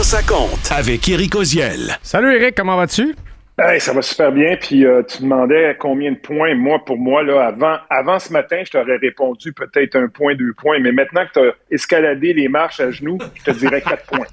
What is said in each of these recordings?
ça compte avec Éric Oziel. Salut Éric, comment vas-tu? Hey, ça va super bien. Puis tu demandais combien de points. Pour moi, là, avant ce matin, je t'aurais répondu peut-être 1 point, 2 points. Mais maintenant que tu as escaladé les marches à genoux, je te dirais 4 points.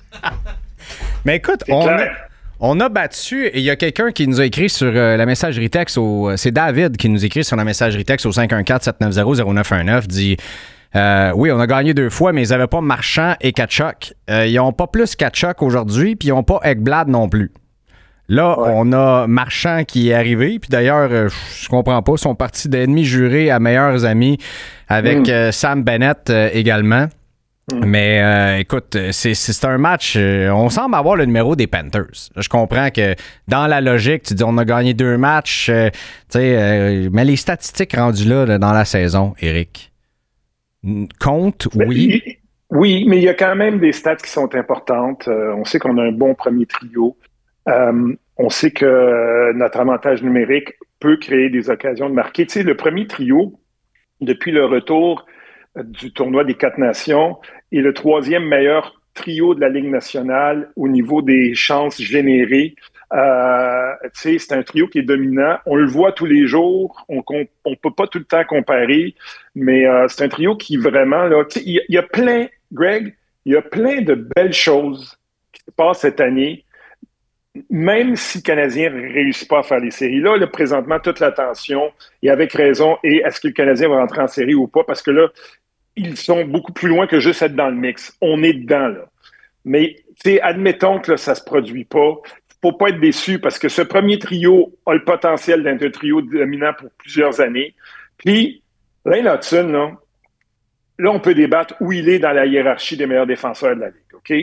Mais écoute, on a battu, et il y a quelqu'un qui nous a écrit sur la messagerie texte, c'est David qui nous écrit sur la messagerie texte au 514-790-0919, dit oui, on a gagné 2 fois, mais ils n'avaient pas Marchand et Tkachuk. Ils n'ont pas plus Tkachuk aujourd'hui, puis ils n'ont pas Ekblad non plus. Là, on a Marchand qui est arrivé, puis d'ailleurs, je comprends pas, ils sont partis d'ennemis jurés à meilleurs amis avec Sam Bennett également. Mais écoute, c'est un match, on semble avoir le numéro des Panthers. Je comprends que dans la logique, tu dis on a gagné 2 matchs, mais les statistiques rendues là dans la saison, Éric, comptent, oui. Oui, mais il y a quand même des stats qui sont importantes. On sait qu'on a un bon premier trio. On sait que notre avantage numérique peut créer des occasions de marquer. Tu sais, le premier trio, depuis le retour du tournoi des 4 nations, est le 3e meilleur trio de la Ligue nationale au niveau des chances générées. Tu sais, c'est un trio qui est dominant. On le voit tous les jours. On peut pas tout le temps comparer, mais c'est un trio qui vraiment, là, tu sais, il y a plein, Greg, il y a plein de belles choses qui se passent cette année. Même si le Canadien ne réussit pas à faire les séries, là, présentement, toute l'attention, et avec raison, et est-ce que le Canadien va rentrer en série ou pas? Parce que là, ils sont beaucoup plus loin que juste être dans le mix. On est dedans, là. Mais, tu sais, admettons que là, ça ne se produit pas. Il ne faut pas être déçu parce que ce premier trio a le potentiel d'être un trio dominant pour plusieurs années. Puis, Lane Hutson, là, on peut débattre où il est dans la hiérarchie des meilleurs défenseurs de la Ligue, OK?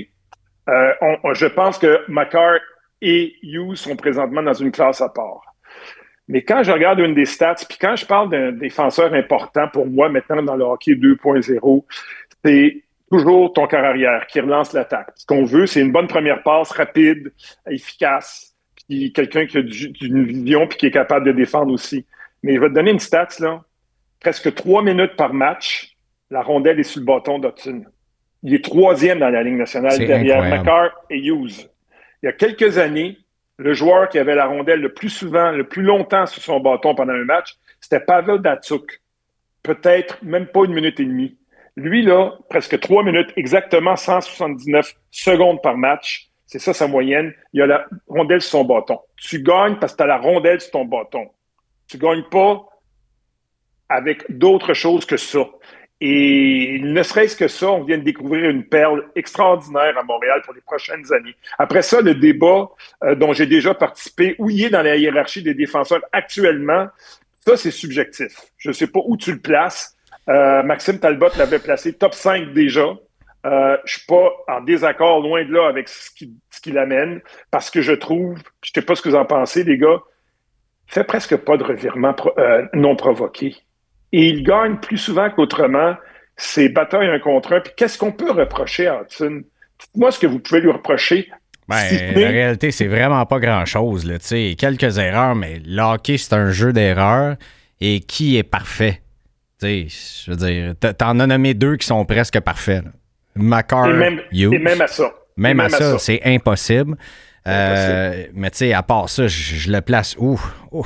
Je pense que Makar et Hughes sont présentement dans une classe à part. Mais quand je regarde une des stats, puis quand je parle d'un défenseur important pour moi maintenant dans le hockey 2.0, c'est toujours ton corps arrière qui relance l'attaque. Ce qu'on veut, c'est une bonne première passe rapide, efficace, puis quelqu'un qui a d'une vision puis qui est capable de défendre aussi. Mais je vais te donner une stat, là. Presque 3 minutes par match, la rondelle est sur le bâton d'Hutson. Il est 3e dans la Ligue nationale derrière Makar et Hughes. Il y a quelques années, le joueur qui avait la rondelle le plus souvent, le plus longtemps sur son bâton pendant un match, c'était Pavel Datsyuk. Peut-être même pas 1 minute et demie. Lui, là, presque 3 minutes, exactement 179 secondes par match. C'est ça sa moyenne. Il a la rondelle sur son bâton. Tu gagnes parce que tu as la rondelle sur ton bâton. Tu gagnes pas avec d'autres choses que ça. Et ne serait-ce que ça, on vient de découvrir une perle extraordinaire à Montréal pour les prochaines années. Après ça, le débat dont j'ai déjà participé, où il est dans la hiérarchie des défenseurs actuellement, ça, c'est subjectif. Je ne sais pas où tu le places. Maxime Talbot l'avait placé top 5 déjà. Je ne suis pas en désaccord, loin de là, avec ce qu'il amène, parce que je trouve, je ne sais pas ce que vous en pensez, les gars, il fait presque pas de revirement non provoqué. Et il gagne plus souvent qu'autrement ses batailles 1 contre 1. Puis qu'est-ce qu'on peut reprocher à Hutson? Dites-moi ce que vous pouvez lui reprocher. La réalité, c'est vraiment pas grand-chose. Là. Quelques erreurs, mais le hockey, c'est un jeu d'erreurs. Et qui est parfait? Je veux dire, t'en as nommé 2 qui sont presque parfaits. Makar, Hughes. Et même à ça. Même à ça, c'est impossible. Mais tu sais, à part ça, je le place où?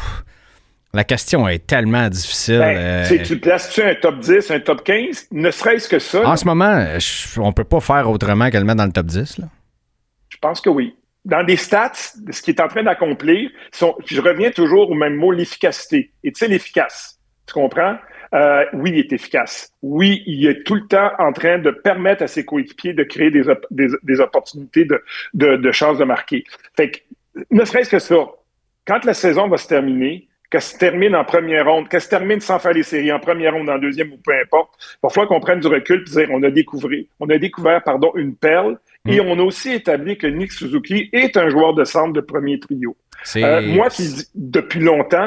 La question est tellement difficile. Tu places-tu un top 10, un top 15? Ne serait-ce que ça. En ce moment, on peut pas faire autrement que le mettre dans le top 10. Là. Je pense que oui. Dans des stats, ce qu'il est en train d'accomplir, je reviens toujours au même mot, l'efficacité. Est-il efficace? Tu comprends? Oui, il est efficace. Oui, il est tout le temps en train de permettre à ses coéquipiers de créer des opportunités de chances de marquer. Fait que, ne serait-ce que ça, quand la saison va se terminer, qu'elle se termine en première ronde, qu'elle se termine sans faire les séries en première ronde, en deuxième ou peu importe, il va falloir qu'on prenne du recul et dire on a découvert une perle et on a aussi établi que Nick Suzuki est un joueur de centre de premier trio. Moi qui dis depuis longtemps,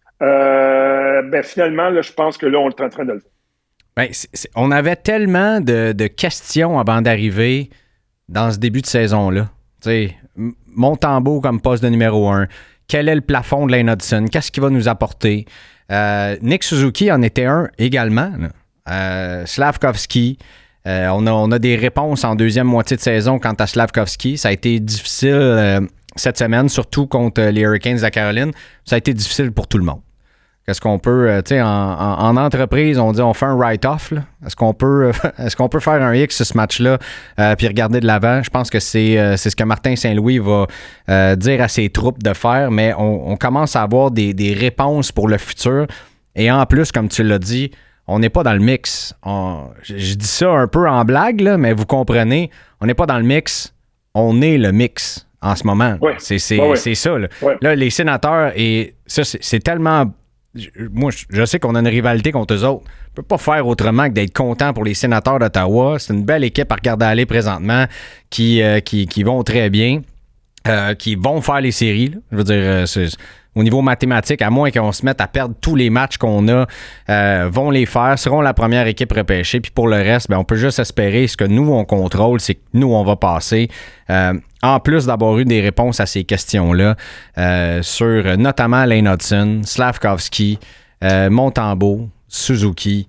là, finalement, là, je pense que là, on est en train de le faire. On avait tellement de questions avant d'arriver dans ce début de saison-là. Montembeault comme poste de numéro 1. Quel est le plafond de Lane Hutson? Qu'est-ce qu'il va nous apporter? Nick Suzuki en était un également. Slavkovski. On a des réponses en deuxième moitié de saison quant à Slavkovski. Ça a été difficile cette semaine, surtout contre les Hurricanes de la Caroline. Ça a été difficile pour tout le monde. Est-ce qu'on peut, tu sais, en entreprise, on dit on fait un write-off. Là. Est-ce qu'on peut faire un X sur ce match-là puis regarder de l'avant? Je pense que c'est ce que Martin Saint-Louis va dire à ses troupes de faire, mais on commence à avoir des réponses pour le futur. Et en plus, comme tu l'as dit, on n'est pas dans le mix. Je dis ça un peu en blague, là, mais vous comprenez, on n'est pas dans le mix, on est le mix en ce moment. Ouais. C'est ça. Là. Ouais. Là, les sénateurs, et ça, c'est tellement... Moi, je sais qu'on a une rivalité contre eux autres. On ne peut pas faire autrement que d'être content pour les sénateurs d'Ottawa. C'est une belle équipe à regarder aller présentement qui vont très bien, qui vont faire les séries. Là. Je veux dire, au niveau mathématique, à moins qu'on se mette à perdre tous les matchs qu'on a, vont les faire, seront la première équipe repêchée. Puis pour le reste, on peut juste espérer ce que nous, on contrôle, c'est que nous, on va passer. En plus d'avoir eu des réponses à ces questions-là, sur notamment Lane Hudson, Slavkovski, Montembeault, Suzuki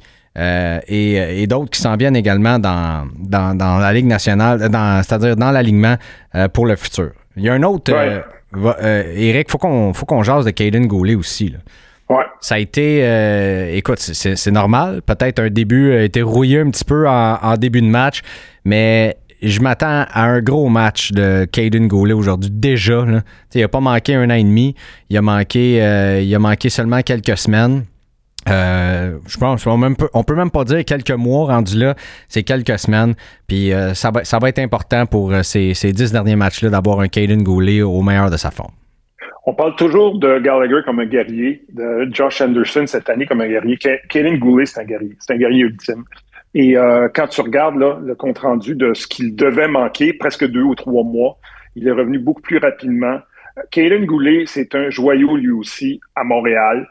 et d'autres qui s'en viennent également dans la Ligue nationale, c'est-à-dire dans l'alignement pour le futur. Il y a un autre... Éric, faut qu'on jase de Kaiden Goulet aussi. Là. Ouais. Ça a été... écoute, c'est normal. Peut-être un début a été rouillé un petit peu en début de match, mais je m'attends à un gros match de Kaiden Goulet aujourd'hui déjà. Là. Il n'a pas manqué 1 an et demi. Il a manqué seulement quelques semaines. Je pense on peut même pas dire quelques mois rendu là, c'est quelques semaines. Puis ça va être important pour ces 10 derniers matchs-là d'avoir un Kaiden Goulet au meilleur de sa forme. On parle toujours de Gallagher comme un guerrier, de Josh Anderson cette année comme un guerrier. Kaiden Goulet, c'est un guerrier ultime. Et quand tu regardes là, le compte-rendu de ce qu'il devait manquer, presque 2 ou 3 mois, il est revenu beaucoup plus rapidement. Kaiden Goulet, c'est un joyau lui aussi à Montréal.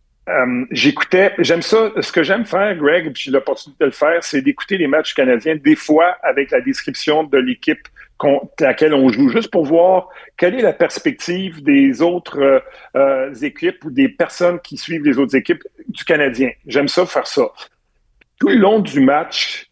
J'aime ça. Ce que j'aime faire, Greg, puis j'ai l'opportunité de le faire, c'est d'écouter les matchs canadiens, des fois avec la description de l'équipe contre laquelle on joue, juste pour voir quelle est la perspective des autres équipes ou des personnes qui suivent les autres équipes du Canadien. J'aime ça faire ça. Tout le long du match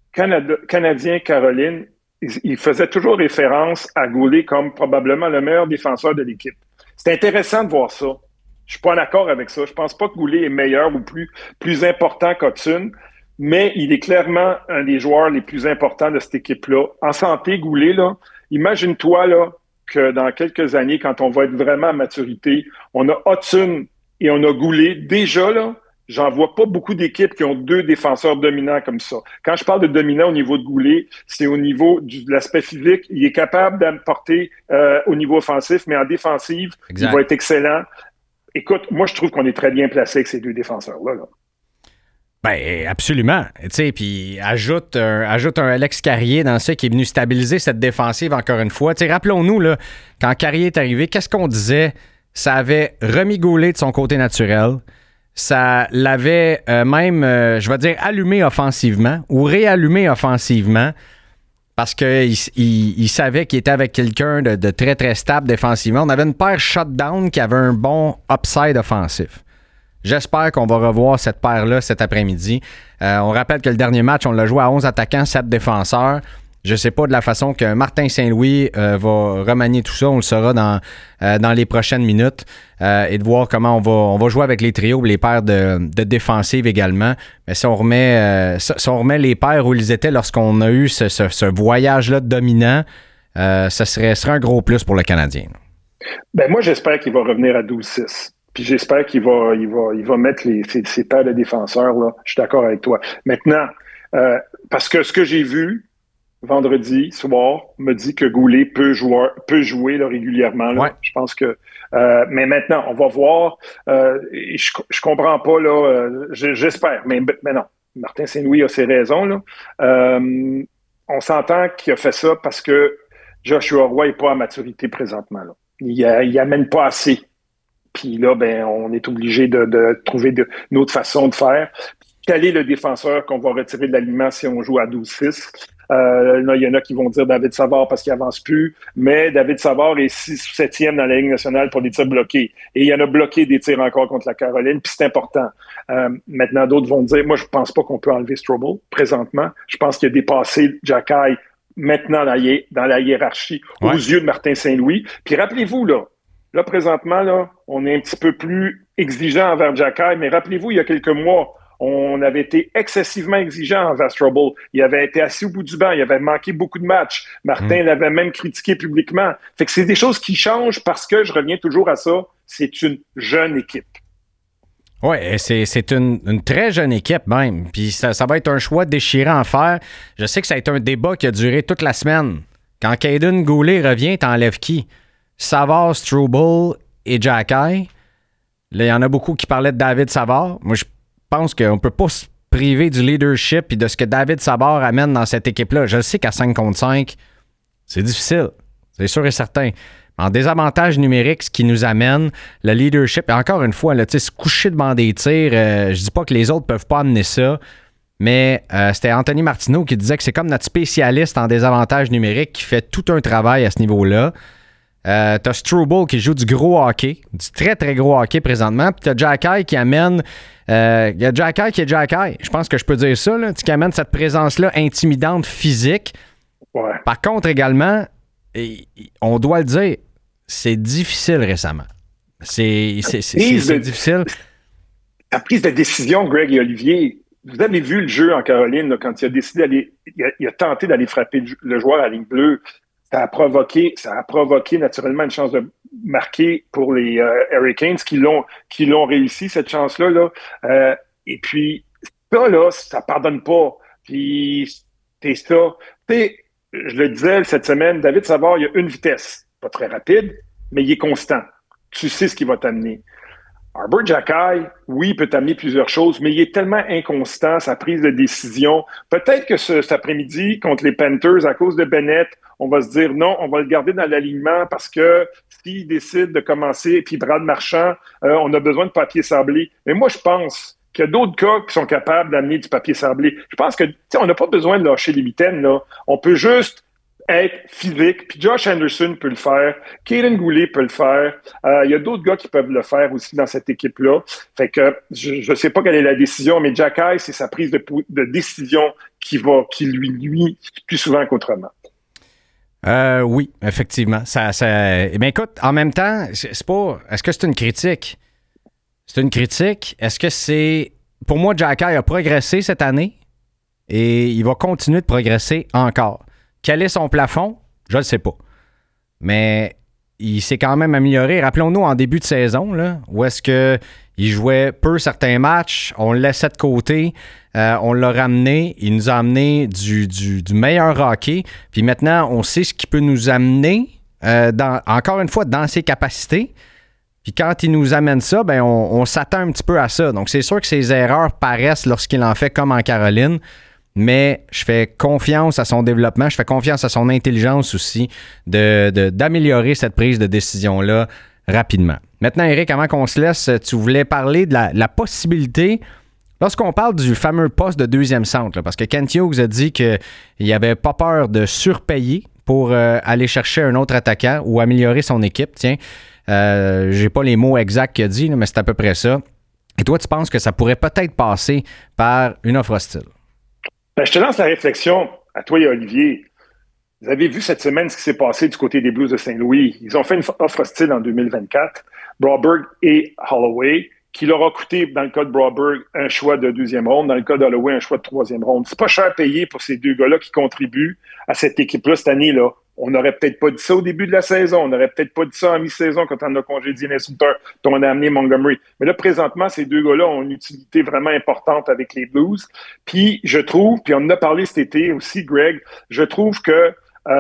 Canadien-Caroline, il faisait toujours référence à Goulet comme probablement le meilleur défenseur de l'équipe. C'est intéressant de voir ça. Je suis pas d'accord avec ça. Je pense pas que Goulet est meilleur ou plus important qu'Hudson, mais il est clairement un des joueurs les plus importants de cette équipe-là. En santé, Goulet, là, imagine-toi là, que dans quelques années, quand on va être vraiment à maturité, on a Hudson et on a Goulet. Déjà, là, j'en vois pas beaucoup d'équipes qui ont 2 défenseurs dominants comme ça. Quand je parle de dominant au niveau de Goulet, c'est au niveau de l'aspect physique. Il est capable d'apporter au niveau offensif, mais en défensive, exact. Il va être excellent. Écoute, moi, je trouve qu'on est très bien placé avec ces 2 défenseurs-là. Là. Ben, absolument. Tu sais, puis ajoute un Alex Carrier dans ça qui est venu stabiliser cette défensive encore une fois. Tu sais, rappelons-nous, là, quand Carrier est arrivé, qu'est-ce qu'on disait? Ça avait remis Goulet de son côté naturel. Ça l'avait même, je vais dire, allumé offensivement ou réallumé offensivement. Parce qu'il savait qu'il était avec quelqu'un de très, très stable défensivement. On avait une paire shutdown qui avait un bon upside offensif. J'espère qu'on va revoir cette paire-là cet après-midi. On rappelle que le dernier match, on l'a joué à 11 attaquants, 7 défenseurs. Je ne sais pas de la façon que Martin Saint-Louis va remanier tout ça. On le saura dans les prochaines minutes et de voir comment on va jouer avec les trios et les paires de défensives également. Mais si on remet les paires où ils étaient lorsqu'on a eu ce voyage-là dominant, ce serait un gros plus pour le Canadien. Ben moi, j'espère qu'il va revenir à 12-6. Puis j'espère qu'il va mettre ses paires de défenseurs. Là. Je suis d'accord avec toi. Maintenant, parce que ce que j'ai vu vendredi soir me dit que Goulet peut jouer là, régulièrement. Là. Ouais. Je pense que... mais maintenant, on va voir. Je comprends pas, là. J'espère, mais non. Martin Saint-Louis a ses raisons. Là. On s'entend qu'il a fait ça parce que Joshua Roy n'est pas à maturité présentement. Là. Il amène pas assez. Puis là, ben, on est obligé de trouver une autre façon de faire. Quel est le défenseur qu'on va retirer de l'alignement si on joue à 12-6? Il y en a qui vont dire David Savard parce qu'il avance plus, mais David Savard est 6 ou 7e dans la Ligue nationale pour des tirs bloqués. Et il y en a bloqué des tirs encore contre la Caroline, puis c'est important. Maintenant, d'autres vont dire, moi, je pense pas qu'on peut enlever Strobel présentement. Je pense qu'il a dépassé Xhekaj maintenant dans la hiérarchie aux yeux de Martin Saint-Louis. Puis rappelez-vous, là, présentement, là, on est un petit peu plus exigeant envers Xhekaj, mais rappelez-vous, il y a quelques mois, on avait été excessivement exigeant envers Strobel. Il avait été assis au bout du banc. Il avait manqué beaucoup de matchs. Martin l'avait même critiqué publiquement. Fait que c'est des choses qui changent parce que, je reviens toujours à ça, c'est une jeune équipe. Oui, c'est une très jeune équipe même. Puis ça va être un choix déchirant à faire. Je sais que ça a été un débat qui a duré toute la semaine. Quand Caden Goulet revient, t'enlèves qui? Savard, Strobel et Xhekaj. Là, il y en a beaucoup qui parlaient de David Savard. Moi, je pense qu'on ne peut pas se priver du leadership et de ce que David Savard amène dans cette équipe-là. Je sais qu'à 5 contre 5, c'est difficile. C'est sûr et certain. En désavantage numérique, ce qui nous amène, le leadership, et encore une fois, là, se coucher devant des tirs, je dis pas que les autres peuvent pas amener ça, mais c'était Anthony Martineau qui disait que c'est comme notre spécialiste en désavantage numérique qui fait tout un travail à ce niveau-là. T'as Strobel qui joue du gros hockey, du très très gros hockey présentement, puis t'as Xhekaj qui amène, il y a Xhekaj qui est Xhekaj, je pense que je peux dire ça, là, qui amène cette présence-là intimidante physique. Ouais. Par contre également, on doit le dire, c'est difficile récemment. C'est difficile. La prise de décision, Greg et Olivier, vous avez vu le jeu en Caroline, là, quand il a décidé d'aller, il a tenté d'aller frapper le joueur à la ligne bleue. Ça a provoqué naturellement une chance de marquer pour les Hurricanes qui l'ont réussi, cette chance-là. Là. Et puis, ça pardonne pas. Puis, c'est ça. Je le disais cette semaine, David Savard, il a une vitesse. Pas très rapide, mais il est constant. Tu sais ce qu'il va t'amener. Arber Xhekaj, oui, il peut t'amener plusieurs choses, mais il est tellement inconstant, sa prise de décision. Peut-être que cet après-midi, contre les Panthers, à cause de Bennett, on va se dire non, on va le garder dans l'alignement parce que s'il décide de commencer, puis Brad Marchand, on a besoin de papier sablé. Mais moi, je pense qu'il y a d'autres gars qui sont capables d'amener du papier sablé. Je pense que, on n'a pas besoin de lâcher les mitaines, là. On peut juste être physique, puis Josh Anderson peut le faire, Caden Goulet peut le faire, il y a d'autres gars qui peuvent le faire aussi dans cette équipe-là. Fait que je sais pas quelle est la décision, mais Xhekaj, c'est sa prise de décision qui lui nuit plus souvent qu'autrement. Oui, effectivement. Mais écoute, en même temps, c'est pas. Est-ce que c'est une critique? C'est une critique. Est-ce que c'est. Pour moi, Xhekaj a progressé cette année et il va continuer de progresser encore. Quel est son plafond? Je ne le sais pas. Mais il s'est quand même amélioré. Rappelons-nous en début de saison, là, où est-ce qu'il jouait peu certains matchs, on le laissait de côté, on l'a ramené, il nous a amené du meilleur hockey. Puis maintenant, on sait ce qui peut nous amener, encore une fois, dans ses capacités. Puis quand il nous amène ça, ben on s'attend un petit peu à ça. Donc c'est sûr que ses erreurs paraissent lorsqu'il en fait comme en Caroline. Mais je fais confiance à son développement, je fais confiance à son intelligence aussi d'améliorer cette prise de décision-là rapidement. Maintenant, Éric, avant qu'on se laisse, tu voulais parler de la possibilité, lorsqu'on parle du fameux poste de deuxième centre, là, parce que Kent Hughes a dit qu'il n'avait pas peur de surpayer pour aller chercher un autre attaquant ou améliorer son équipe. Tiens, j'ai pas les mots exacts qu'il a dit, là, mais c'est à peu près ça. Et toi, tu penses que ça pourrait peut-être passer par une offre hostile? Ben, je te lance la réflexion à toi et à Olivier. Vous avez vu cette semaine ce qui s'est passé du côté des Blues de Saint-Louis. Ils ont fait une offre hostile en 2024, Broberg et Holloway, qui leur a coûté, dans le cas de Broberg, un choix de deuxième ronde, dans le cas d'Holloway, un choix de troisième ronde. C'est pas cher payé pour ces deux gars-là qui contribuent à cette équipe-là cette année-là. On n'aurait peut-être pas dit ça au début de la saison. On n'aurait peut-être pas dit ça en mi-saison quand on a congédié l'instructeur, quand on a amené Montgomery. Mais là, présentement, ces deux gars-là ont une utilité vraiment importante avec les Blues. Puis, je trouve, puis on en a parlé cet été aussi, Greg, je trouve que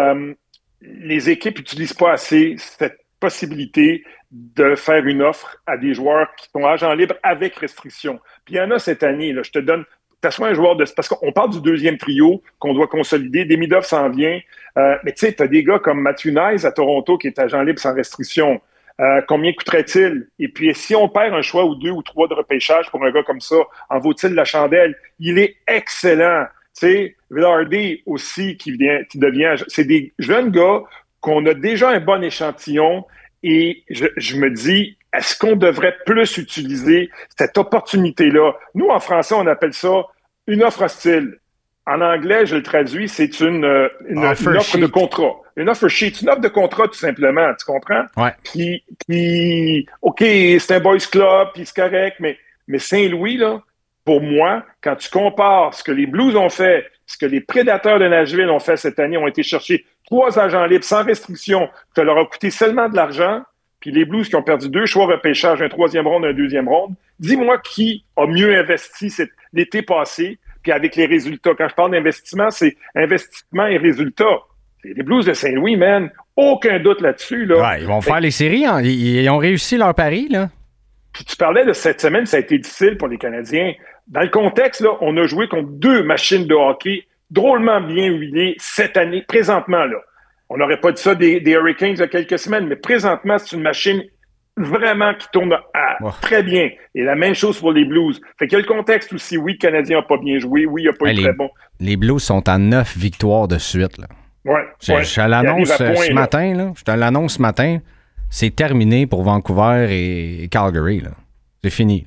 les équipes n'utilisent pas assez cette possibilité de faire une offre à des joueurs qui sont agents libres avec restriction. Puis, il y en a cette année, là, je te donne... T'assois un joueur de... Parce qu'on parle du deuxième trio qu'on doit consolider. Demidov s'en vient. Mais tu sais, t'as des gars comme Matthew Knies à Toronto qui est agent libre sans restriction. Combien coûterait-il? Et puis, si on perd un choix ou deux ou trois de repêchage pour un gars comme ça, en vaut-il la chandelle? Il est excellent. sais, Villardy aussi qui devient... C'est des jeunes gars qu'on a déjà un bon échantillon et je me dis, est-ce qu'on devrait plus utiliser cette opportunité-là? Nous, en français, on appelle ça une offre hostile. En anglais, je le traduis, c'est une offre de contrat. Une offer sheet, une offre de contrat, tout simplement, tu comprends? Ouais. Puis OK, c'est un boys club, puis c'est correct, mais Saint-Louis, là, pour moi, quand tu compares ce que les Blues ont fait, ce que les Prédateurs de Nashville ont fait cette année, ont été chercher 3 agents libres sans restriction, ça leur a coûté seulement de l'argent, puis les Blues qui ont perdu 2 choix repêchage, un 3e ronde, un 2e ronde, dis-moi qui a mieux investi l'été passé, puis avec les résultats. Quand je parle d'investissement, c'est investissement et résultats. C'est les Blues de Saint-Louis, man. Aucun doute là-dessus. Là. Ouais, ils vont faire les séries. Hein. Ils ont réussi leur pari, là. Puis tu parlais de cette semaine, ça a été difficile pour les Canadiens. Dans le contexte, là, on a joué contre 2 machines de hockey drôlement bien huilées cette année, présentement. Là. On n'aurait pas dit ça des Hurricanes il y a quelques semaines, mais présentement, c'est une machine vraiment qui tourne très bien. Et la même chose pour les Blues. Fait qu'il y a le contexte aussi. Oui, le Canadien n'a pas bien joué. Oui, il n'a pas été très bon. Les Blues sont à 9 victoires de suite. Là. Ouais. Je l'annonce ce matin. Là. Je te l'annonce ce matin. C'est terminé pour Vancouver et Calgary. Là. C'est fini.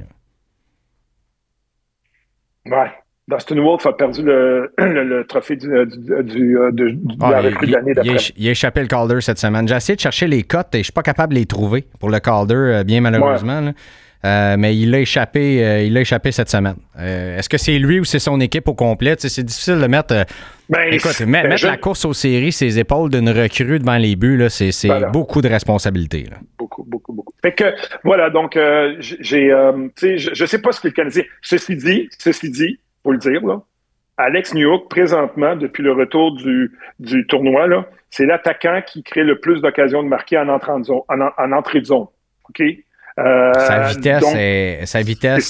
Là. Ouais. Dustin Wolf a perdu le trophée de la recrue de l'année d'après. Il a échappé le Calder cette semaine. J'ai essayé de chercher les cotes et je ne suis pas capable de les trouver pour le Calder, bien malheureusement. Ouais. Mais il a échappé cette semaine. Est-ce que c'est lui ou c'est son équipe au complet? C'est difficile de mettre... mettre la course aux séries, ses épaules d'une recrue devant les buts, là, c'est beaucoup de responsabilités. Là. Beaucoup. Fait que, voilà, donc, je sais pas ce que le Canadien... Ceci dit, faut le dire, là, Alex Newhook, présentement, depuis le retour du tournoi, là, c'est l'attaquant qui crée le plus d'occasions de marquer en entrée de zone. OK? Sa vitesse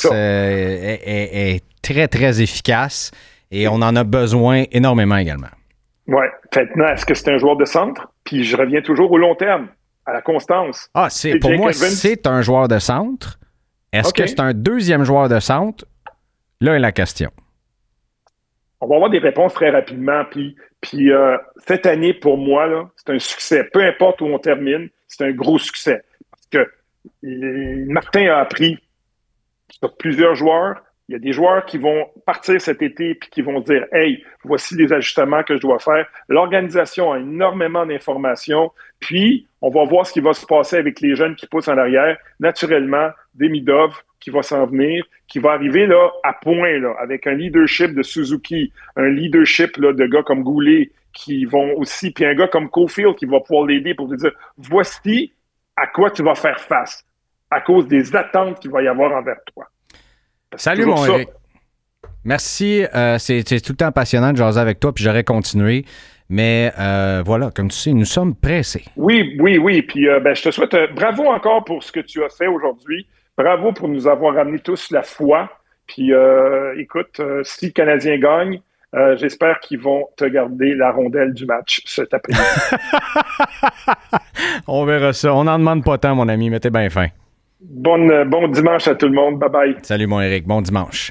est très, très efficace et on en a besoin énormément également. Oui. Maintenant, est-ce que c'est un joueur de centre? Puis je reviens toujours au long terme, à la constance. Pour moi, c'est un joueur de centre. Est-ce que c'est un deuxième joueur de centre? Là est la question. On va avoir des réponses très rapidement. Puis cette année, pour moi, là, c'est un succès. Peu importe où on termine, c'est un gros succès. Parce que Martin a appris sur plusieurs joueurs. Il y a des joueurs qui vont partir cet été puis qui vont dire « Hey, voici les ajustements que je dois faire. » L'organisation a énormément d'informations. Puis, on va voir ce qui va se passer avec les jeunes qui poussent en arrière. Naturellement, Demidov qui va s'en venir, qui va arriver là à point, là, avec un leadership de Suzuki, un leadership là, de gars comme Goulet qui vont aussi, puis un gars comme Caulfield qui va pouvoir l'aider pour lui dire « Voici à quoi tu vas faire face à cause des attentes qu'il va y avoir envers toi. » Salut, mon Éric. Merci. C'est tout le temps passionnant de jaser avec toi, puis j'aurais continué. Mais voilà, comme tu sais, nous sommes pressés. Oui. Puis je te souhaite bravo encore pour ce que tu as fait aujourd'hui. Bravo pour nous avoir amené tous la foi. Puis écoute, si le Canadien gagne, j'espère qu'ils vont te garder la rondelle du match cet après-midi. On verra ça. On n'en demande pas tant, mon ami, mais t'es bien fin. Bon dimanche à tout le monde. Bye-bye. Salut, mon Éric. Bon dimanche.